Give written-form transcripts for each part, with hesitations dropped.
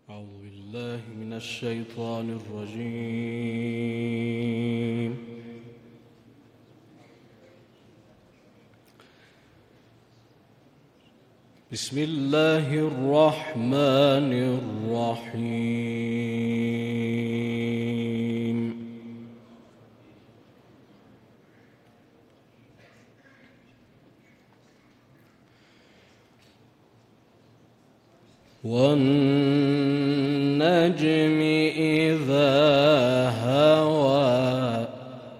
أعوذ بالله من الشيطان الرجيم. بسم الله الرحمن الرحيم. والنجم إذا هوى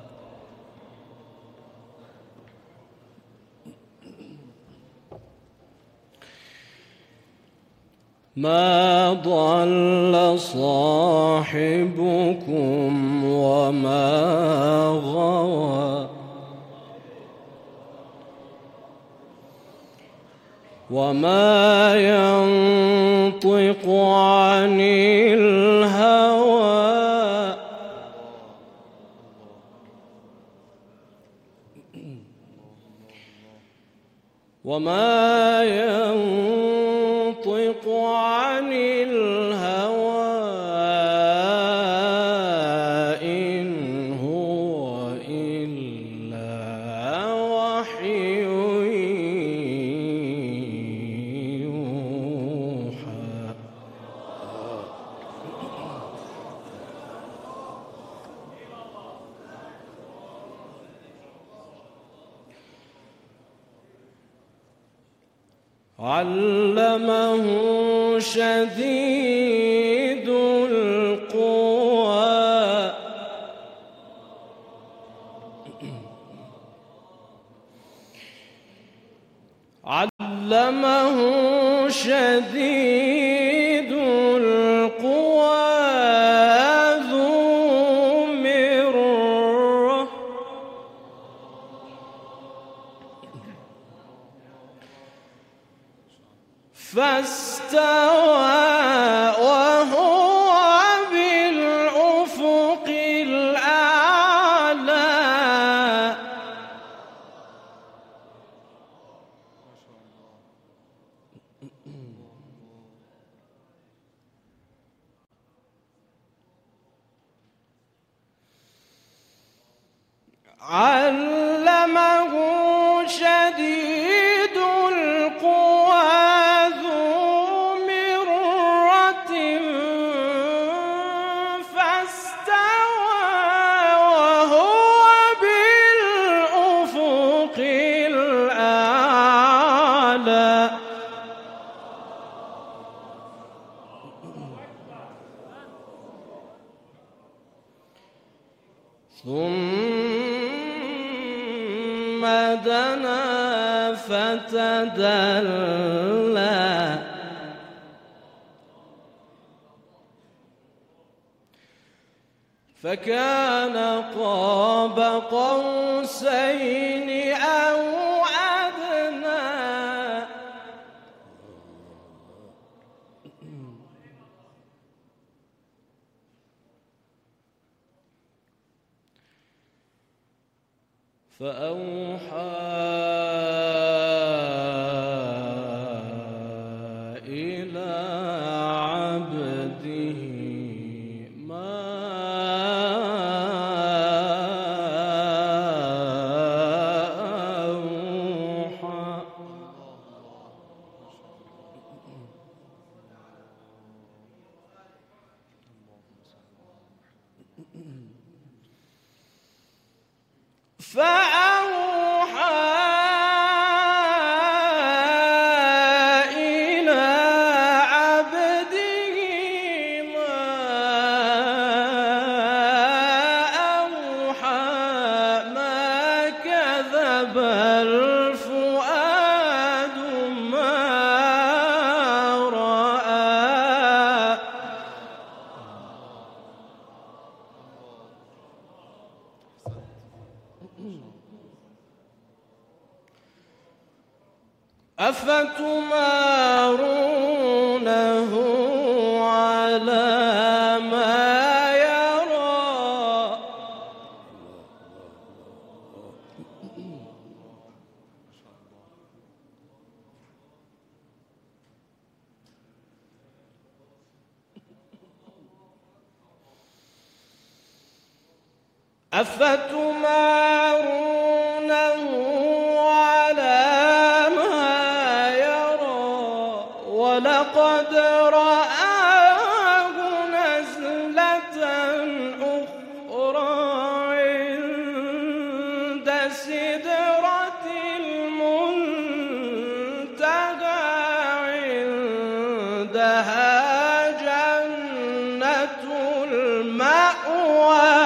ما ضل صاحبكم وما غوى وما ينطق عن الهوى وما ينطق عن الهوى إن هو إلا وحي يوحى. علمه شديد القوى علمه شديد القوى ذو مرة فاستوى وهو بالأفق الأعلى علمه شديد القوى ثم دنا فتدلى فكان قاب قوسين أو أدنى فأوحى إلى عبده ما أوحى. فأوحى إلى عبده ما أوحى ما كذب الفؤاد ما رأى. أفتمارونه على ما يرى أفتمارونه على ما يرى ولقد رآه نزلة أخرى عند سدرة المنتهى عندها جنة المأوى.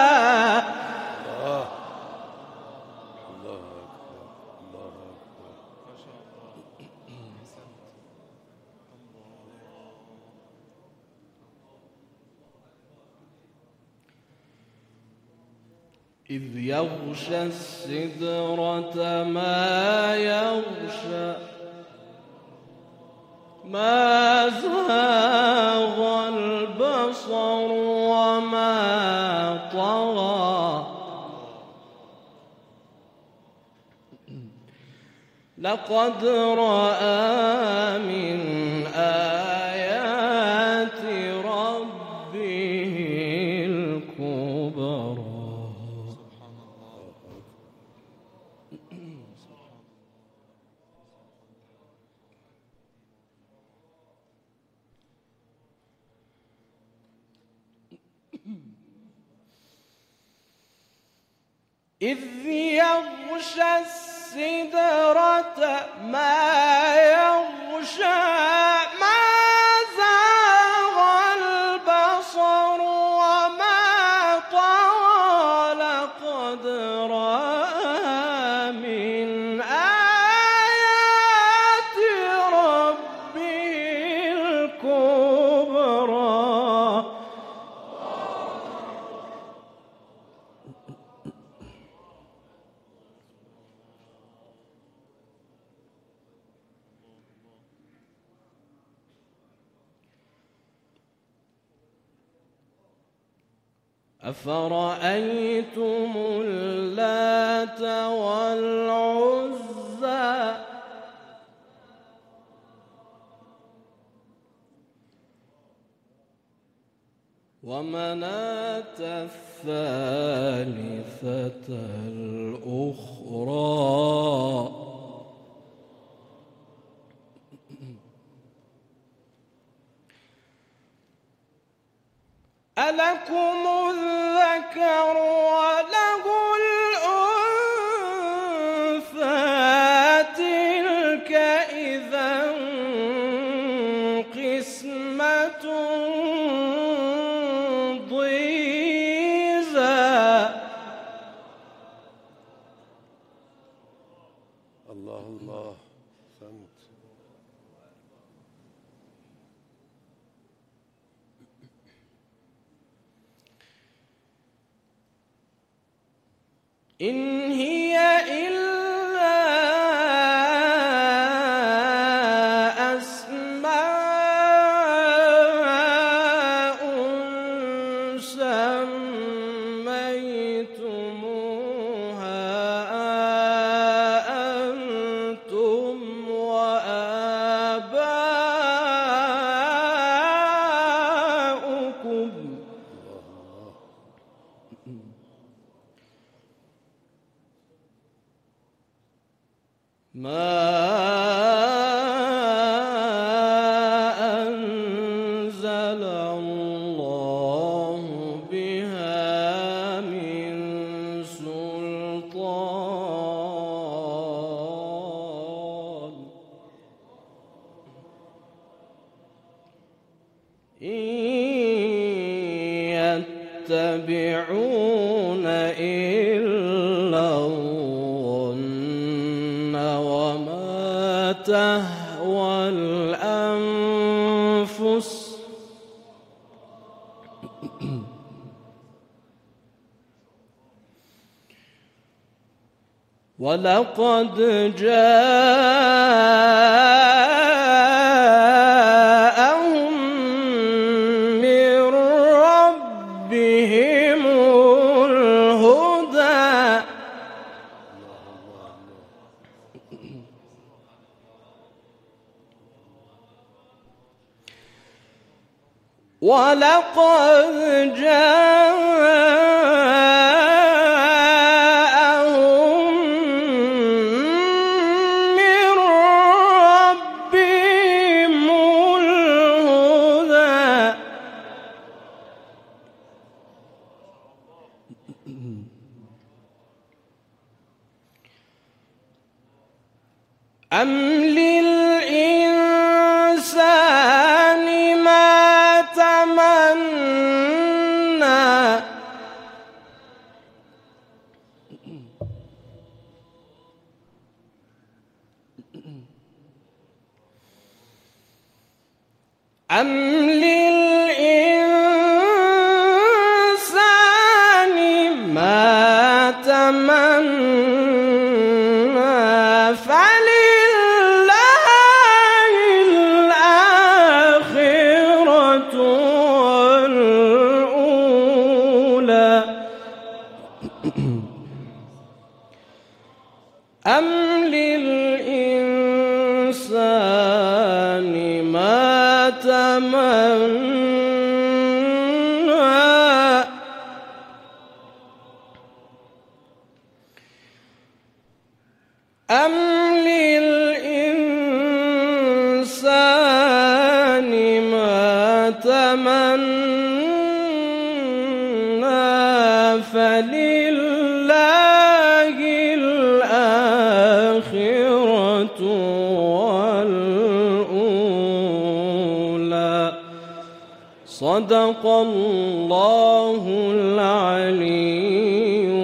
إذ يغشى السدرة ما يغشى ما زاغ البصر وما طغى لقد رأى من آيات ربه الكبرى. إذ يغشى السدرة ما يغشى ما زاغ البصر وما طغى لقد رأى من آيات ربه الكبرى. أفرأيتم اللات والعزى ومناة الثالثة الأخرى. ألكم الذكر وله الأنثى تلك إذا قسمة ضيزى. الله الله سمت. إن هي إلا أسماء سميتموها أنتم وآباؤكم ما أنزل الله بها من سلطان إن يتبعون إلا الظن وما تهوى الأنفس ولقد جاءهم من ربهم الهدى ولقد جاءهم أم للإنسان ما تمنى أم للإنسان ما تمنى فلله الآخرة والأولى أم للإنسان ما تمنى أم للإنسان ما تمنى فلله الآخرة والأولى صدق الله العلي